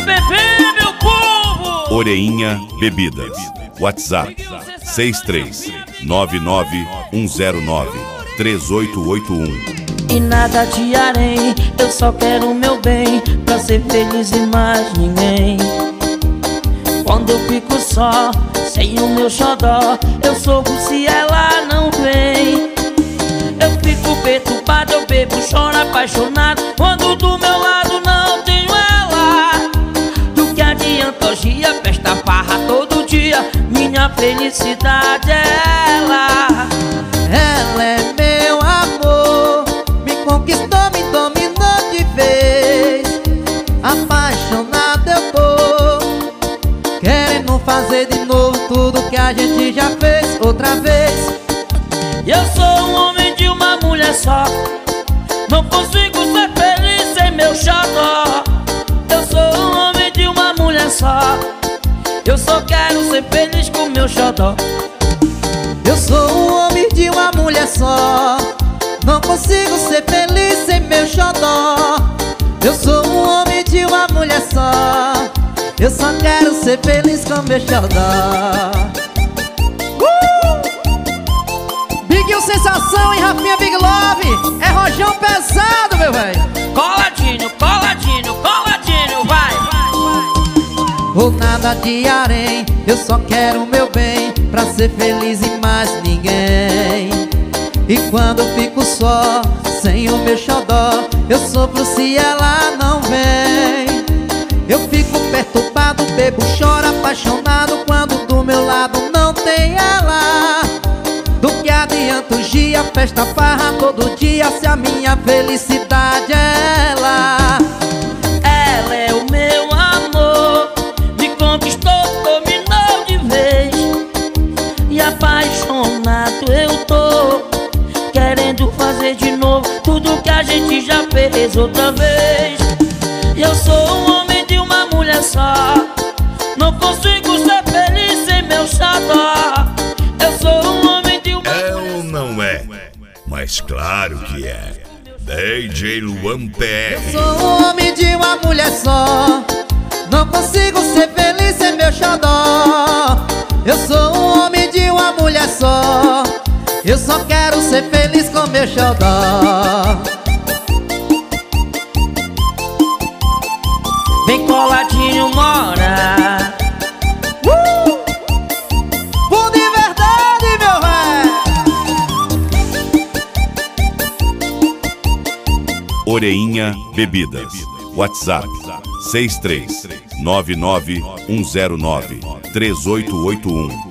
beber, meu povo! Oreinha Bebidas. WhatsApp 63-99109-3881. E nada de harém, eu só quero o meu bem, pra ser feliz e mais ninguém. Quando eu fico só, sem o meu xodó, eu sofro se ela não vem. Eu fico perturbado, eu bebo, choro apaixonado, quando do meu lado não tenho ela. Do que adianta orgia, festa, farra todo dia, minha felicidade é ela. Ela é meu amor, me conquistou, me dominou de vez. Apaixonado eu tô, querendo fazer de novo tudo que a gente já fez outra vez. Eu sou um homem de uma mulher só, não consigo ser feliz sem meu xodó. Eu sou um homem de uma mulher só, eu só quero ser feliz com meu xodó. Eu sou um homem de uma mulher só, não consigo ser feliz sem meu xodó. Eu sou um homem de uma mulher só, eu só quero ser feliz com meu xodó. Big Sensação e Rafinha Big Love, é rojão pesado, meu velho. Coladinho, coladinho, coladinho, vai! Ou nada de harém, eu só quero o meu bem, pra ser feliz e mais ninguém. E quando eu fico só, sem o meu xodó, eu sofro se ela não vem. Eu fico perturbado, bebo, choro apaixonado, quando do meu lado não tem ela. Do que adianta o dia, festa, farra todo dia, se a minha felicidade é ela. Ela é o meu amor, me conquistou, dominou de vez. E apaixonado eu tô, querendo fazer de novo tudo que a gente já fez outra vez. E eu sou um homem de uma mulher só, não consigo ser feliz sem meu xodó. Eu sou um homem de uma É ou não é? Mas claro que é. DJ Luan PR. Sou um homem de uma mulher só, não consigo ser feliz sem meu xodó. Eu sou um homem de uma mulher só, eu só quero ser feliz com meu xodó. Vem coladinho, mora. Bom de verdade, meu velho. Oreinha Bebidas. WhatsApp 63-99109-3881.